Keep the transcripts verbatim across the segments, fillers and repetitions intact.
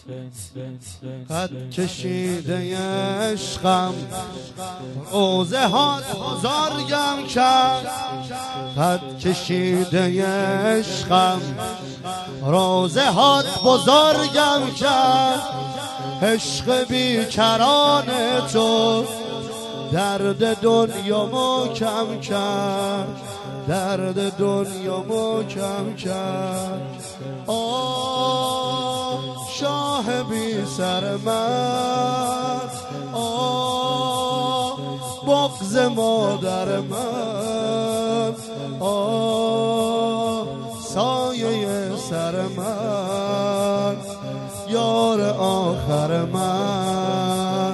قد کشیده عشقم روزه هات بزرگم کرد، قد کشیده عشقم روزه هات بزرگم کرد. عشق بیکران تو درد دنیامو کم کرد، درد دنیامو کم کرد. آه شاه بی سر من، آه بغض مادر من، آه سایه سر من، یار آخر من.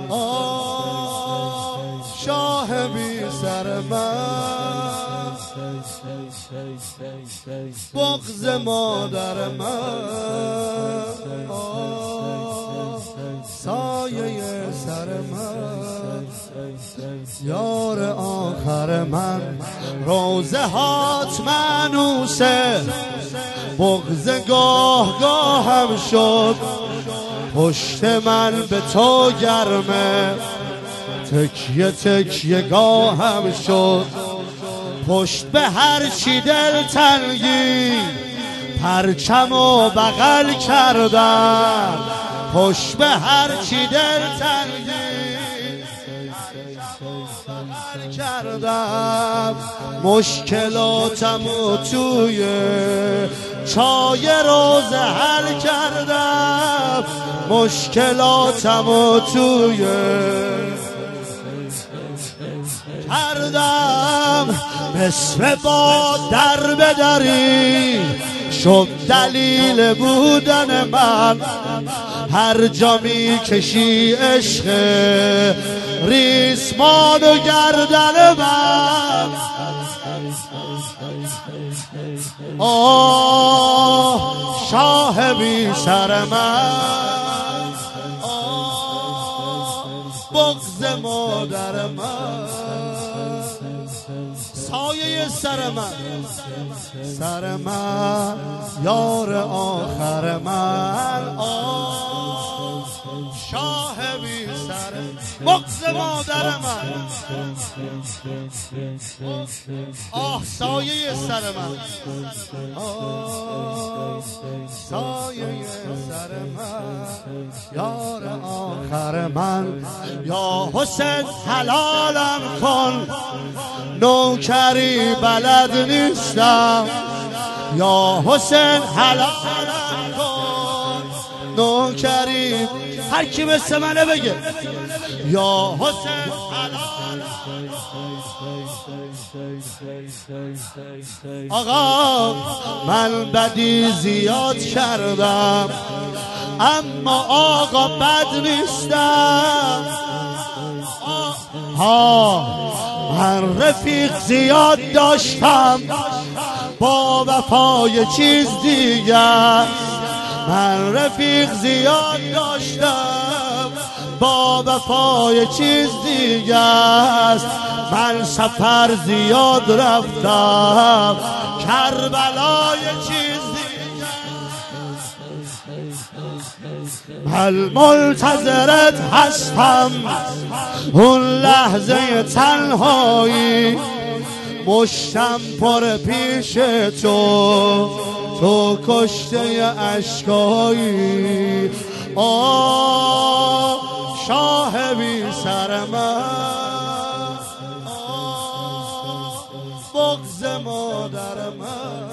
آه شاه بی سر من، بغض مادر من، آه سایه سر من، یار آخر من. روزه هات منوسه بغض گاه گاهم شد، پشت من به تو گرمه تکیه تکیه گاهم شد. پشت به هر چی دل تنگی پرچم و بغل کردم، پشت به هر چی دل تنگی بغل کردم. مشکلاتم و توی چای روزه حل کردم، مشکلاتم و توی کردم. مثل با در بدری شد دلیل بودن من، هر جا می کشی عشق ریسمان و گردن من. آه شاه بی سر من، آه بغض مادر من، سایه سر من، سر من، یار آخر من. آه شاه بی سر، بغض مادر من، آه سایه سر من، آه سایه سر من، یار آخر من. یا حسین حلالم کن نوکری بلد نیستم، یا حسین حلالم کن نوکری. هر کی مثل منه بگه یا حسین حلالم. آقا من بدی زیاد کردم اما آقا بد نیستم. ها من رفیق زیاد داشتم با وفای چیز دیگر، من رفیق زیاد داشتم با وفای چیز دیگر. من سفر زیاد رفتم کربلای چیز دیگر. من منتظرت هستم اون لحظه تنهایی، مشتم پر پیش تو، تو کشته اشکایی. آه شاه بی سر من، آه بغض مادر من،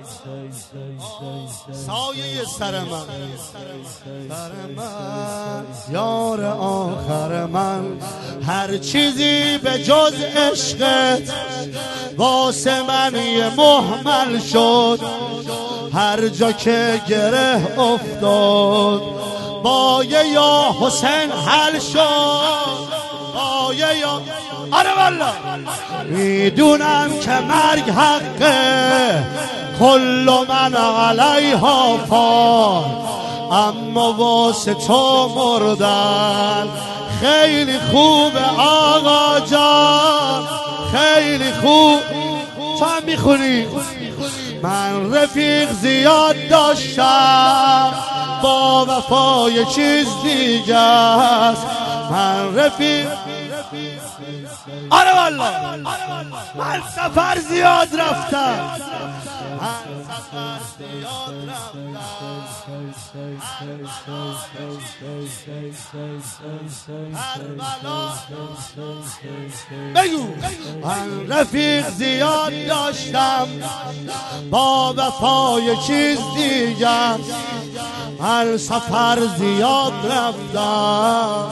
سایه سر من، سر من، یار آخر من. هر چیزی به جز عشقت واسه من یه مهمل شد، هر جا که گره افتاد با یه یا حسین حل شد، با یه یا آره والله. میدونم که مرگ حقه کل من علیها فان، اما واسه تو مردن خیلی خوبه آقا جان، خیلی خوب. تو هم میخونی؟ من رفیق زیاد داشتم با وفای چیز دیگه است. من رفیق آره والله من سفر زیاد رفتم، من سفر زیاد رفتم. بگو من رفیق زیاد داشتم با وفای چیز دیگه، من سفر زیاد رفتم.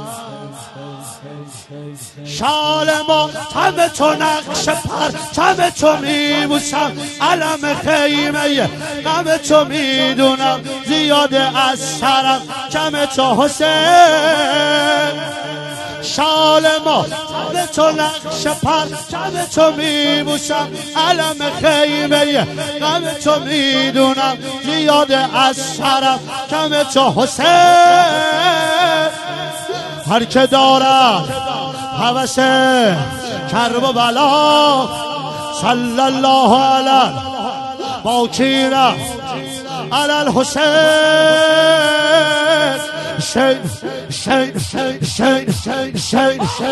شال ما تم تو نقش پر تم تو میبوسم، علم خیمه غم تو میدونم، زیاده از سرم کم تو حسین. شال ما تم تو نقش پر تم تو میبوسم، علم خیمه غم تو میدونم، زیاده از سرم کم تو حسین. هر که داره هوس کرب و بلا، صلی الله علی باکیره علی الحسین. شین شین شین شین شین شین